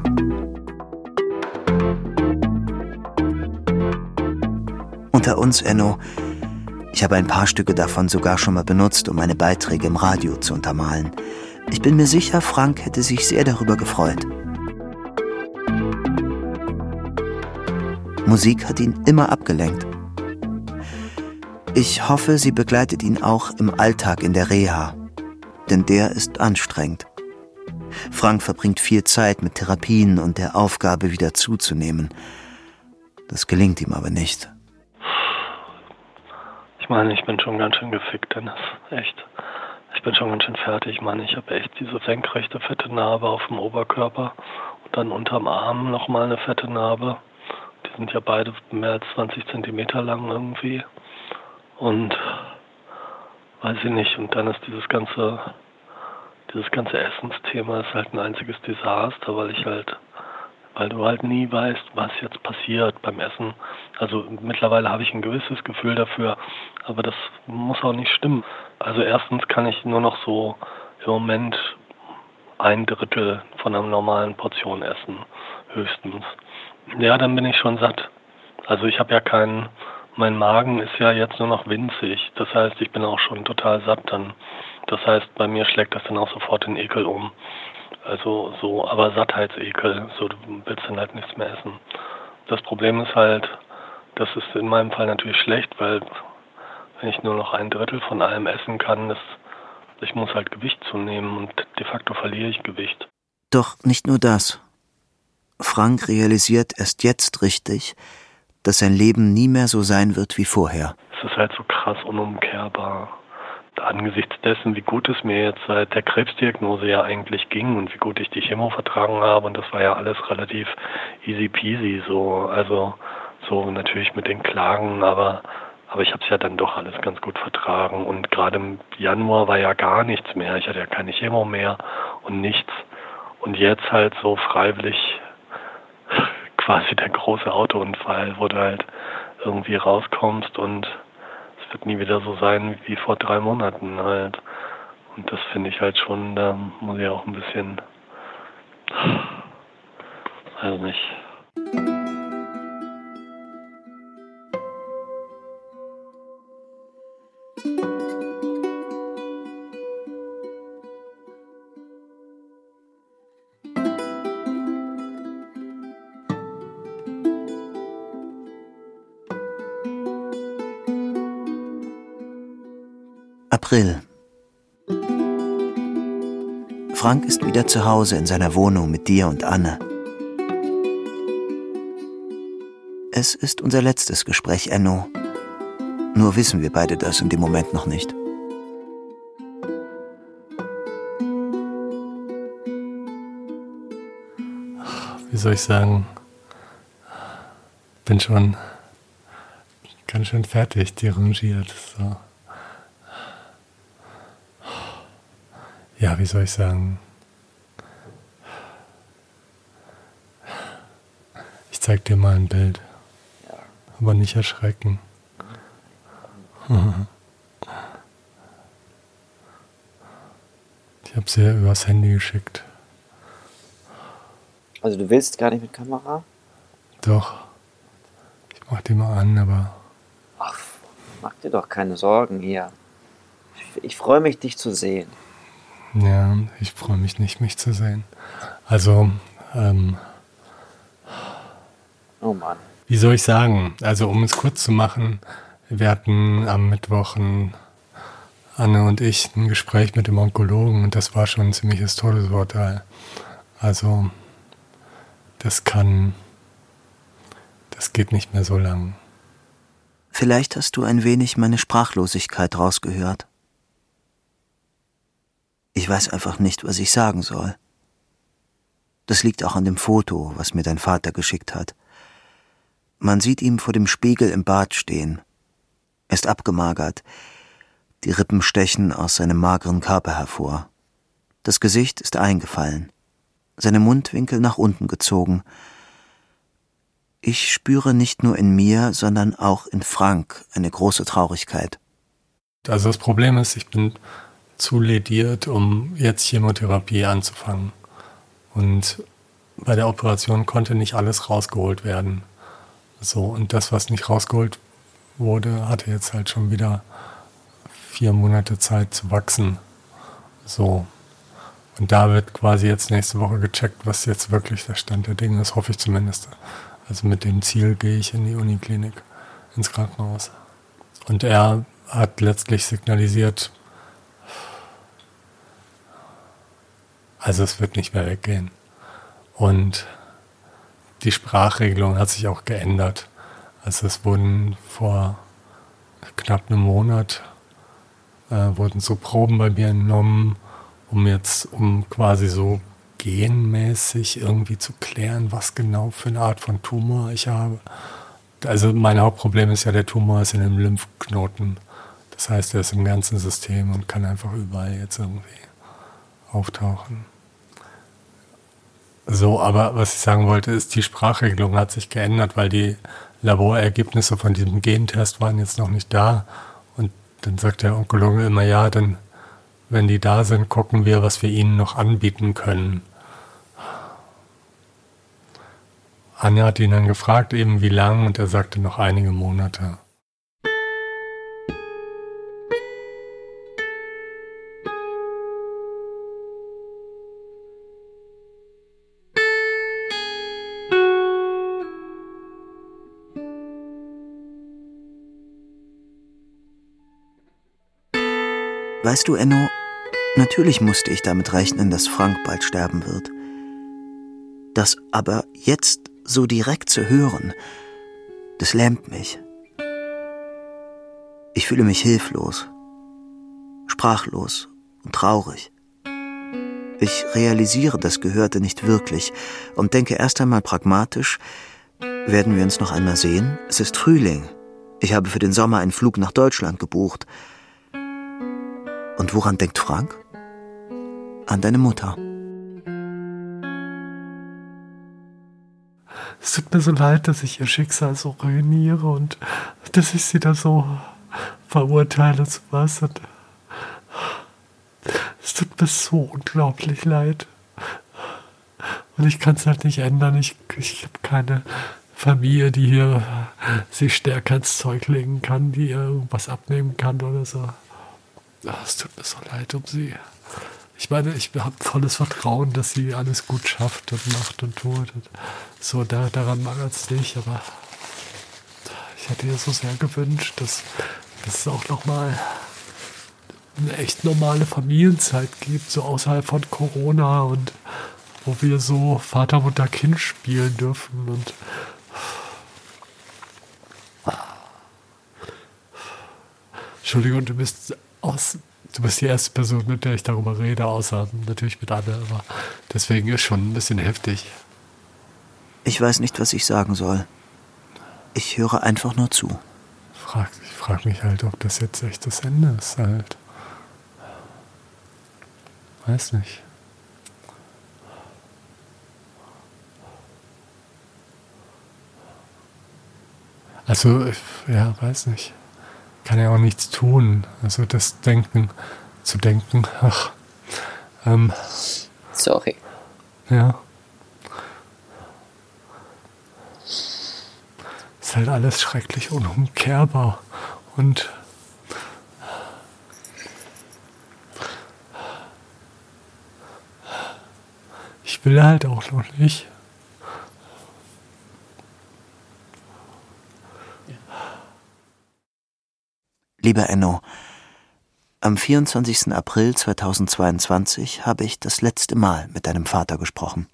Unter uns, Enno, ich habe ein paar Stücke davon sogar schon mal benutzt, um meine Beiträge im Radio zu untermalen. Ich bin mir sicher, Frank hätte sich sehr darüber gefreut. Musik hat ihn immer abgelenkt. Ich hoffe, sie begleitet ihn auch im Alltag in der Reha, denn der ist anstrengend. Frank verbringt viel Zeit mit Therapien und der Aufgabe, wieder zuzunehmen. Das gelingt ihm aber nicht. Ich meine, ich bin schon ganz schön gefickt, Dennis. Echt. Ich bin schon ganz schön fertig. Ich meine, ich habe echt diese senkrechte, fette Narbe auf dem Oberkörper und dann unterm Arm nochmal eine fette Narbe. Die sind ja beide mehr als zwanzig Zentimeter lang irgendwie. Und weiß ich nicht. Und dann ist dieses ganze, dieses ganze Essensthema ist halt ein einziges Desaster, weil ich halt, weil du halt nie weißt, was jetzt passiert beim Essen. Also mittlerweile habe ich ein gewisses Gefühl dafür, aber das muss auch nicht stimmen. Also erstens kann ich nur noch so im Moment ein Drittel von einer normalen Portion essen, höchstens. Ja, dann bin ich schon satt. Also ich habe ja keinen, mein Magen ist ja jetzt nur noch winzig. Das heißt, ich bin auch schon total satt dann. Das heißt, bei mir schlägt das dann auch sofort den Ekel um. Also so, aber Sattheitsekel, so du willst dann halt nichts mehr essen. Das Problem ist halt, das ist in meinem Fall natürlich schlecht, weil wenn ich nur noch ein Drittel von allem essen kann, das, ich muss halt Gewicht zunehmen und de facto verliere ich Gewicht. Doch nicht nur das. Frank realisiert erst jetzt richtig, dass sein Leben nie mehr so sein wird wie vorher. Es ist halt so krass unumkehrbar. Angesichts dessen, wie gut es mir jetzt seit der Krebsdiagnose ja eigentlich ging und wie gut ich die Chemo vertragen habe, und das war ja alles relativ easy peasy, so, also so natürlich mit den Klagen, aber aber ich habe es ja dann doch alles ganz gut vertragen, und gerade im Januar war ja gar nichts mehr, ich hatte ja keine Chemo mehr und nichts, und jetzt halt so freiwillig quasi der große Autounfall, wo du halt irgendwie rauskommst und es wird nie wieder so sein wie vor drei Monaten halt. Und das finde ich halt schon, da muss ich auch ein bisschen, weiß nicht. April. Frank ist wieder zu Hause in seiner Wohnung mit dir und Anne. Es ist unser letztes Gespräch, Enno. Nur wissen wir beide das in dem Moment noch nicht. Wie soll ich sagen? Bin schon ganz schön fertig, derangiert. So. Ja, wie soll ich sagen? Ich zeig dir mal ein Bild. Ja. Aber nicht erschrecken. Ich habe sie ja übers Handy geschickt. Also du willst gar nicht mit Kamera? Doch. Ich mach die mal an, aber... Ach, mach dir doch keine Sorgen hier. Ich, ich freue mich, dich zu sehen. Ja, ich freue mich nicht, mich zu sehen. Also, ähm... Oh Mann. Wie soll ich sagen? Also, um es kurz zu machen, wir hatten am Mittwoch ein, Anne und ich ein Gespräch mit dem Onkologen und das war schon ein ziemliches Todesurteil. Also, das kann... Das geht nicht mehr so lang. Vielleicht hast du ein wenig meine Sprachlosigkeit rausgehört. Ich weiß einfach nicht, was ich sagen soll. Das liegt auch an dem Foto, was mir dein Vater geschickt hat. Man sieht ihn vor dem Spiegel im Bad stehen. Er ist abgemagert. Die Rippen stechen aus seinem mageren Körper hervor. Das Gesicht ist eingefallen. Seine Mundwinkel nach unten gezogen. Ich spüre nicht nur in mir, sondern auch in Frank eine große Traurigkeit. Also das Problem ist, ich bin zu lediert, um jetzt Chemotherapie anzufangen. Und bei der Operation konnte nicht alles rausgeholt werden. So, und das, was nicht rausgeholt wurde, hatte jetzt halt schon wieder vier Monate Zeit zu wachsen. So. Und da wird quasi jetzt nächste Woche gecheckt, was jetzt wirklich der Stand der Dinge ist, hoffe ich zumindest. Also mit dem Ziel gehe ich in die Uniklinik, ins Krankenhaus. Und er hat letztlich signalisiert, also es wird nicht mehr weggehen. Und die Sprachregelung hat sich auch geändert. Also es wurden vor knapp einem Monat äh, wurden so Proben bei mir entnommen, um jetzt, um quasi so genmäßig irgendwie zu klären, was genau für eine Art von Tumor ich habe. Also mein Hauptproblem ist ja, der Tumor ist in einem Lymphknoten. Das heißt, er ist im ganzen System und kann einfach überall jetzt irgendwie auftauchen. So, aber was ich sagen wollte, ist, die Sprachregelung hat sich geändert, weil die Laborergebnisse von diesem Gentest waren jetzt noch nicht da. Und dann sagt der Onkologe immer, ja, dann, wenn die da sind, gucken wir, was wir ihnen noch anbieten können. Anja hat ihn dann gefragt, eben wie lang, und er sagte noch einige Monate. Weißt du, Enno, natürlich musste ich damit rechnen, dass Frank bald sterben wird. Das aber jetzt so direkt zu hören, das lähmt mich. Ich fühle mich hilflos, sprachlos und traurig. Ich realisiere das Gehörte nicht wirklich und denke erst einmal pragmatisch, werden wir uns noch einmal sehen? Es ist Frühling. Ich habe für den Sommer einen Flug nach Deutschland gebucht. Und woran denkt Frank? An deine Mutter. Es tut mir so leid, dass ich ihr Schicksal so ruiniere und dass ich sie da so verurteile zu was. Und es tut mir so unglaublich leid. Und ich kann es halt nicht ändern. Ich, ich habe keine Familie, die hier sich stärker ins Zeug legen kann, die ihr irgendwas abnehmen kann oder so. Ach, es tut mir so leid um sie. Ich meine, ich habe volles Vertrauen, dass sie alles gut schafft und macht und tut. Und so, da, daran mangelt es nicht, aber ich hätte ihr so sehr gewünscht, dass, dass es auch nochmal eine echt normale Familienzeit gibt, so außerhalb von Corona und wo wir so Vater, Mutter, Kind spielen dürfen. Und Entschuldigung, du bist aus... Du bist die erste Person, mit der ich darüber rede, außer natürlich mit Anne, aber deswegen ist schon ein bisschen heftig. Ich weiß nicht, was ich sagen soll. Ich höre einfach nur zu. Frag, ich frage mich halt, ob das jetzt echt das Ende ist halt. Weiß nicht. Also, ja, weiß nicht. Kann ja auch nichts tun. Also das Denken, zu denken, ach. Ähm, Sorry. Ja. Ist halt alles schrecklich unumkehrbar. Und ich will halt auch noch nicht. Lieber Enno, am vierundzwanzigsten April zweitausendzweiundzwanzig habe ich das letzte Mal mit deinem Vater gesprochen.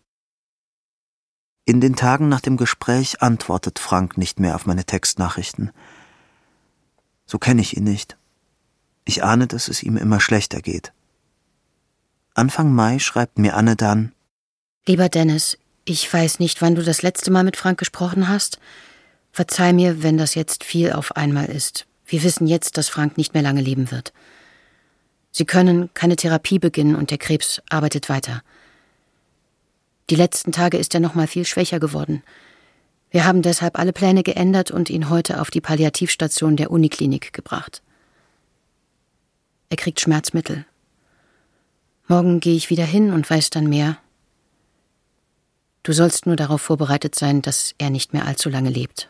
In den Tagen nach dem Gespräch antwortet Frank nicht mehr auf meine Textnachrichten. So kenne ich ihn nicht. Ich ahne, dass es ihm immer schlechter geht. Anfang Mai schreibt mir Anne dann: Lieber Dennis, ich weiß nicht, wann du das letzte Mal mit Frank gesprochen hast. Verzeih mir, wenn das jetzt viel auf einmal ist. Wir wissen jetzt, dass Frank nicht mehr lange leben wird. Sie können keine Therapie beginnen und der Krebs arbeitet weiter. Die letzten Tage ist er noch mal viel schwächer geworden. Wir haben deshalb alle Pläne geändert und ihn heute auf die Palliativstation der Uniklinik gebracht. Er kriegt Schmerzmittel. Morgen gehe ich wieder hin und weiß dann mehr. Du sollst nur darauf vorbereitet sein, dass er nicht mehr allzu lange lebt.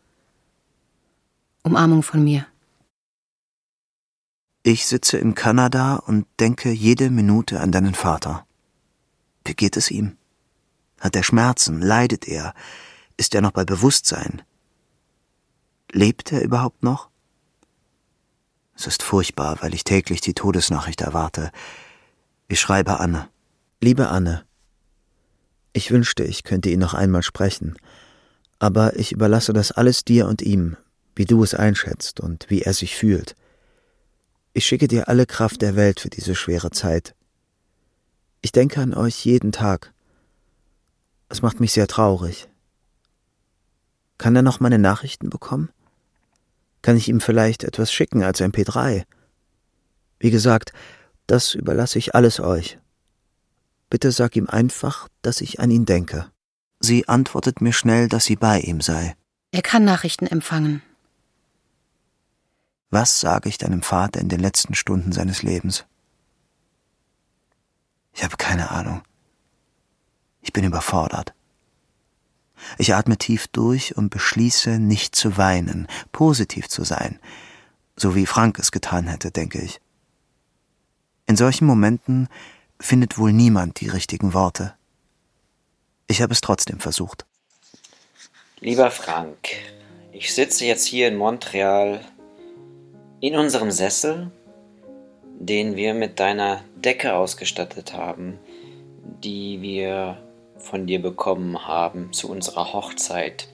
Umarmung von mir. Ich sitze in Kanada und denke jede Minute an deinen Vater. Wie geht es ihm? Hat er Schmerzen? Leidet er? Ist er noch bei Bewusstsein? Lebt er überhaupt noch? Es ist furchtbar, weil ich täglich die Todesnachricht erwarte. Ich schreibe Anne. Liebe Anne, ich wünschte, ich könnte ihn noch einmal sprechen, aber ich überlasse das alles dir und ihm, wie du es einschätzt und wie er sich fühlt. Ich schicke dir alle Kraft der Welt für diese schwere Zeit. Ich denke an euch jeden Tag. Es macht mich sehr traurig. Kann er noch meine Nachrichten bekommen? Kann ich ihm vielleicht etwas schicken als M P drei? Wie gesagt, das überlasse ich alles euch. Bitte sag ihm einfach, dass ich an ihn denke. Sie antwortet mir schnell, dass sie bei ihm sei. Er kann Nachrichten empfangen. Was sage ich deinem Vater in den letzten Stunden seines Lebens? Ich habe keine Ahnung. Ich bin überfordert. Ich atme tief durch und beschließe, nicht zu weinen, positiv zu sein, so wie Frank es getan hätte, denke ich. In solchen Momenten findet wohl niemand die richtigen Worte. Ich habe es trotzdem versucht. Lieber Frank, ich sitze jetzt hier in Montreal in unserem Sessel, den wir mit deiner Decke ausgestattet haben, die wir von dir bekommen haben zu unserer Hochzeit.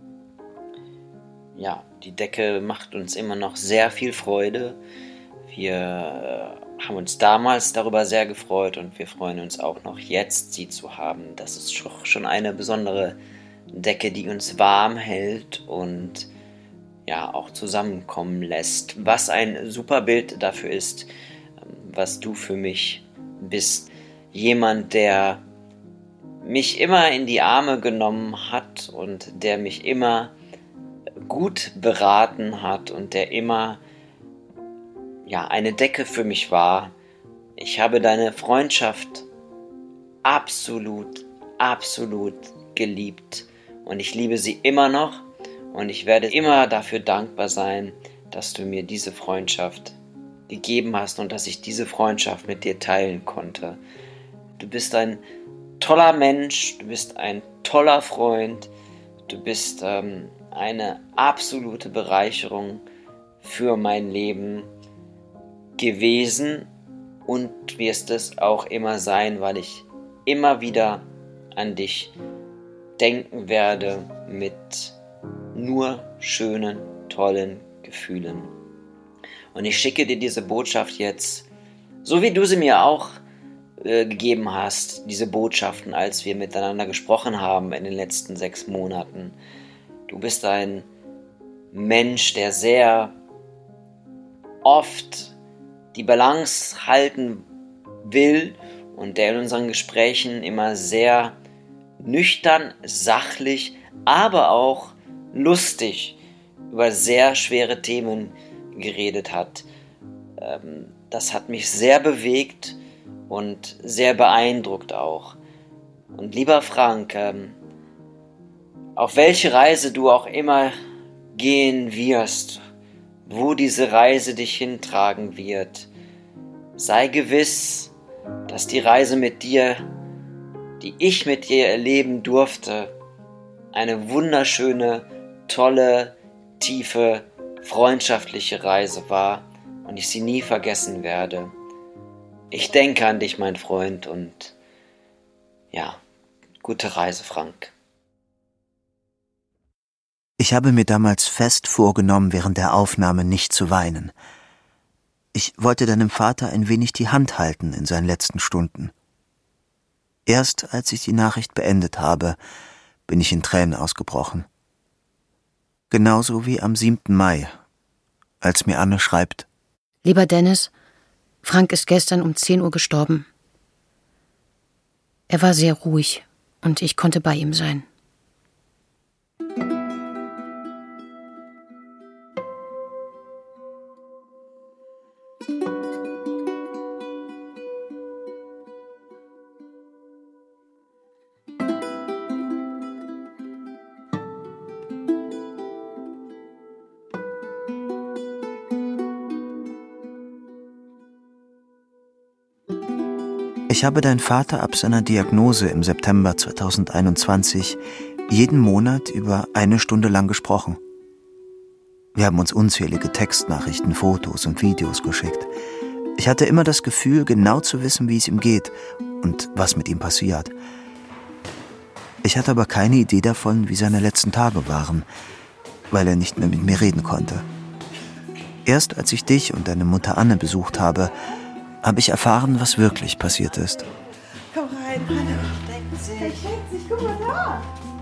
Ja, die Decke macht uns immer noch sehr viel Freude. Wir haben uns damals darüber sehr gefreut und wir freuen uns auch noch jetzt, sie zu haben. Das ist schon eine besondere Decke, die uns warm hält und ja auch zusammenkommen lässt. Was ein super Bild dafür ist, was du für mich bist. Jemand, der mich immer in die Arme genommen hat und der mich immer gut beraten hat und der immer ja, eine Decke für mich war. Ich habe deine Freundschaft absolut, absolut geliebt und ich liebe sie immer noch und ich werde immer dafür dankbar sein, dass du mir diese Freundschaft gegeben hast und dass ich diese Freundschaft mit dir teilen konnte. Du bist ein toller Mensch, du bist ein toller Freund, du bist ähm, eine absolute Bereicherung für mein Leben gewesen und wirst es auch immer sein, weil ich immer wieder an dich denken werde mit nur schönen, tollen Gefühlen. Und ich schicke dir diese Botschaft jetzt, so wie du sie mir auch äh, gegeben hast, diese Botschaften, als wir miteinander gesprochen haben in den letzten sechs Monaten. Du bist ein Mensch, der sehr oft die Balance halten will und der in unseren Gesprächen immer sehr nüchtern, sachlich, aber auch lustig über sehr schwere Themen geredet hat. Das hat mich sehr bewegt und sehr beeindruckt auch. Und lieber Frank, auf welche Reise du auch immer gehen wirst, wo diese Reise dich hintragen wird, sei gewiss, dass die Reise mit dir, die ich mit dir erleben durfte, eine wunderschöne, tolle, tiefe, freundschaftliche Reise war und ich sie nie vergessen werde. Ich denke an dich, mein Freund, und ja, gute Reise, Frank. Ich habe mir damals fest vorgenommen, während der Aufnahme nicht zu weinen. Ich wollte deinem Vater ein wenig die Hand halten in seinen letzten Stunden. Erst als ich die Nachricht beendet habe, bin ich in Tränen ausgebrochen. Genauso wie am siebten Mai, als mir Anne schreibt: Lieber Dennis, Frank ist gestern um zehn Uhr gestorben. Er war sehr ruhig und ich konnte bei ihm sein. Ich habe deinen Vater ab seiner Diagnose im September zweitausendeinundzwanzig jeden Monat über eine Stunde lang gesprochen. Wir haben uns unzählige Textnachrichten, Fotos und Videos geschickt. Ich hatte immer das Gefühl, genau zu wissen, wie es ihm geht und was mit ihm passiert. Ich hatte aber keine Idee davon, wie seine letzten Tage waren, weil er nicht mehr mit mir reden konnte. Erst als ich dich und deine Mutter Anne besucht habe, habe ich erfahren, was wirklich passiert ist. Komm rein, Anne. Versteckt sich. Versteckt sich, guck mal da.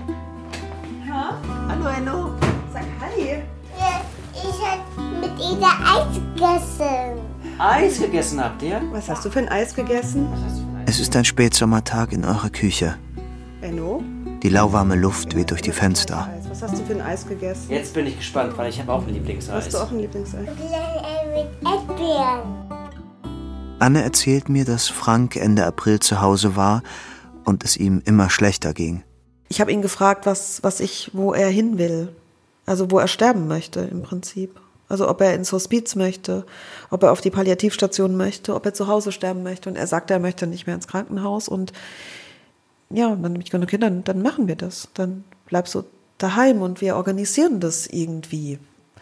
Ha? Hallo, Enno. Sag Halli. Ich habe mit Ida Eis gegessen. Eis gegessen habt ihr? Was hast du für ein Eis gegessen? Es ist ein Spätsommertag in eurer Küche. Enno? Die lauwarme Luft weht durch die Fenster. Was hast du für ein Eis gegessen? Jetzt bin ich gespannt, weil ich habe auch ein Lieblingseis. Hast du auch ein Lieblingseis? Mit Erdbeeren. Anne erzählt mir, dass Frank Ende April zu Hause war und es ihm immer schlechter ging. Ich habe ihn gefragt, was, was ich, wo er hin will. Also wo er sterben möchte im Prinzip. Also ob er ins Hospiz möchte, ob er auf die Palliativstation möchte, ob er zu Hause sterben möchte. Und er sagte, er möchte nicht mehr ins Krankenhaus. Und ja, und dann habe ich gesagt, okay, dann, dann machen wir das. Dann bleibst du daheim und wir organisieren das irgendwie.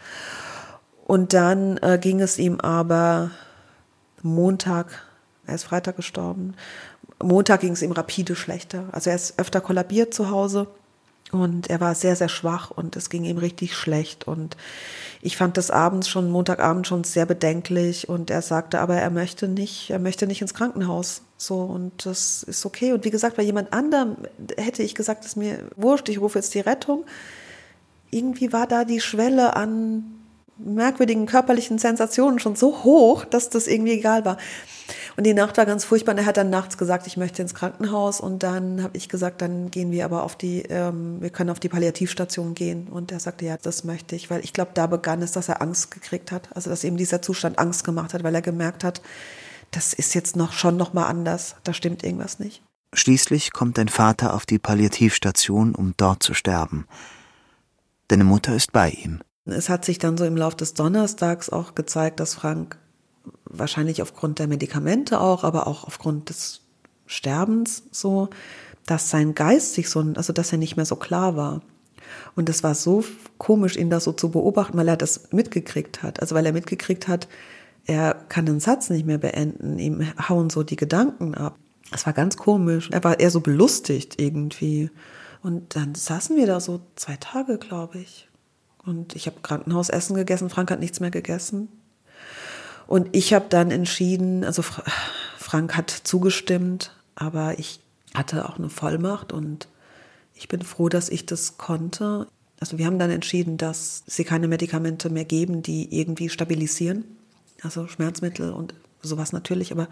Und dann äh, ging es ihm aber Montag, er ist Freitag gestorben, Montag ging es ihm rapide schlechter. Also er ist öfter kollabiert zu Hause und er war sehr, sehr schwach und es ging ihm richtig schlecht. Und ich fand das abends schon, Montagabend schon sehr bedenklich und er sagte aber, er möchte nicht, er möchte nicht ins Krankenhaus. So, und das ist okay. Und wie gesagt, bei jemand anderem hätte ich gesagt, es ist mir wurscht, ich rufe jetzt die Rettung. Irgendwie war da die Schwelle an merkwürdigen körperlichen Sensationen schon so hoch, dass das irgendwie egal war. Und die Nacht war ganz furchtbar. Und er hat dann nachts gesagt, ich möchte ins Krankenhaus. Und dann habe ich gesagt, dann gehen wir aber auf die, ähm, wir können auf die Palliativstation gehen. Und er sagte, ja, das möchte ich. Weil ich glaube, da begann es, dass er Angst gekriegt hat. Also dass ihm dieser Zustand Angst gemacht hat, weil er gemerkt hat, das ist jetzt noch schon noch mal anders. Da stimmt irgendwas nicht. Schließlich kommt dein Vater auf die Palliativstation, um dort zu sterben. Deine Mutter ist bei ihm. Es hat sich dann so im Laufe des Donnerstags auch gezeigt, dass Frank wahrscheinlich aufgrund der Medikamente auch, aber auch aufgrund des Sterbens so, dass sein Geist sich so, also dass er nicht mehr so klar war. Und es war so komisch, ihn das so zu beobachten, weil er das mitgekriegt hat. Also weil er mitgekriegt hat, er kann den Satz nicht mehr beenden, ihm hauen so die Gedanken ab. Es war ganz komisch. Er war eher so belustigt irgendwie. Und dann saßen wir da so zwei Tage, glaube ich. Und ich habe Krankenhausessen gegessen, Frank hat nichts mehr gegessen. Und ich habe dann entschieden, also Frank hat zugestimmt, aber ich hatte auch eine Vollmacht und ich bin froh, dass ich das konnte. Also wir haben dann entschieden, dass sie keine Medikamente mehr geben, die irgendwie stabilisieren. Also Schmerzmittel und sowas natürlich, aber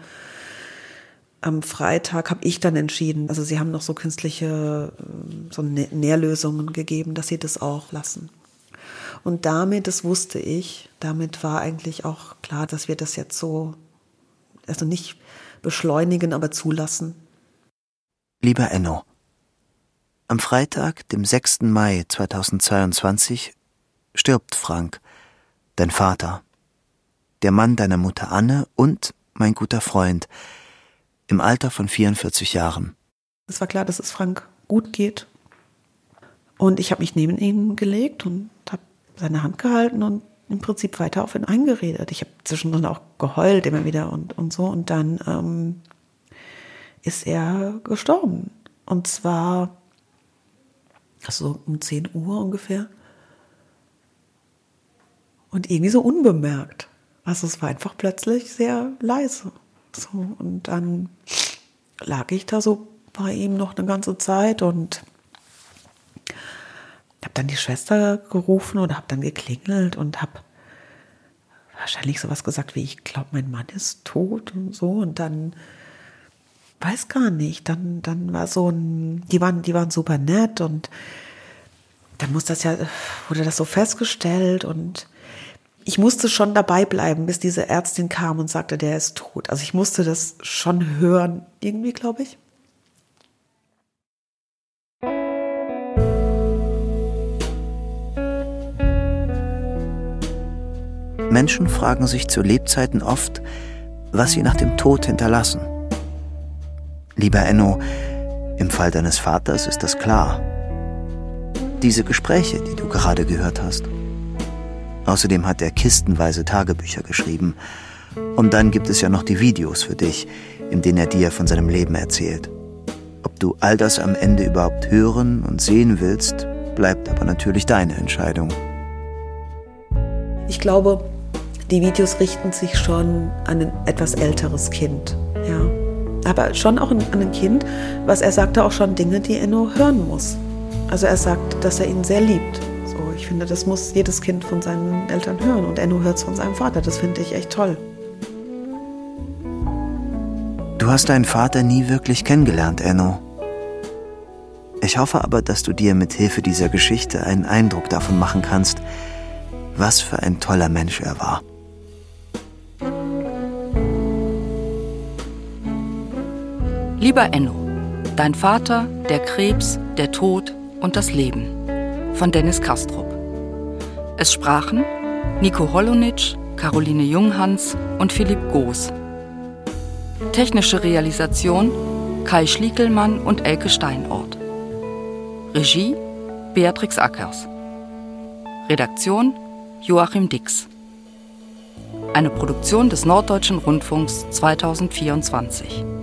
am Freitag habe ich dann entschieden, also sie haben noch so künstliche so Nährlösungen gegeben, dass sie das auch lassen. Und damit, das wusste ich, damit war eigentlich auch klar, dass wir das jetzt so, also nicht beschleunigen, aber zulassen. Lieber Enno, am Freitag, dem sechsten Mai zweitausendzweiundzwanzig, stirbt Frank, dein Vater, der Mann deiner Mutter Anne und mein guter Freund, im Alter von vierundvierzig Jahren. Es war klar, dass es Frank gut geht. Und ich habe mich neben ihn gelegt und habe seine Hand gehalten und im Prinzip weiter auf ihn eingeredet. Ich habe zwischendrin auch geheult immer wieder und, und so. Und dann ähm, ist er gestorben. Und zwar also um zehn Uhr ungefähr. Und irgendwie so unbemerkt. Also es war einfach plötzlich sehr leise. So, und dann lag ich da so bei ihm noch eine ganze Zeit und habe dann die Schwester gerufen oder habe dann geklingelt und habe wahrscheinlich sowas gesagt wie, ich glaube, mein Mann ist tot und so. Und dann, weiß gar nicht, dann, dann war so ein, die waren, die waren super nett und dann muss das ja, wurde das so festgestellt und ich musste schon dabei bleiben, bis diese Ärztin kam und sagte, der ist tot. Also ich musste das schon hören, irgendwie, glaube ich. Menschen fragen sich zu Lebzeiten oft, was sie nach dem Tod hinterlassen. Lieber Enno, im Fall deines Vaters ist das klar. Diese Gespräche, die du gerade gehört hast. Außerdem hat er kistenweise Tagebücher geschrieben. Und dann gibt es ja noch die Videos für dich, in denen er dir von seinem Leben erzählt. Ob du all das am Ende überhaupt hören und sehen willst, bleibt aber natürlich deine Entscheidung. Ich glaube, die Videos richten sich schon an ein etwas älteres Kind. Ja. Aber schon auch an ein Kind, was er sagte auch schon Dinge, die Enno hören muss. Also er sagt, dass er ihn sehr liebt. So, ich finde, das muss jedes Kind von seinen Eltern hören. Und Enno hört es von seinem Vater. Das finde ich echt toll. Du hast deinen Vater nie wirklich kennengelernt, Enno. Ich hoffe aber, dass du dir mit Hilfe dieser Geschichte einen Eindruck davon machen kannst, was für ein toller Mensch er war. Lieber Enno, dein Vater, der Krebs, der Tod und das Leben von Dennis Kastrup. Es sprachen Nico Holonitsch, Caroline Junghans und Philipp Goos. Technische Realisation Kai Schliekelmann und Elke Steinort. Regie Beatrix Ackers. Redaktion Joachim Dix. Eine Produktion des Norddeutschen Rundfunks zweitausendvierundzwanzig.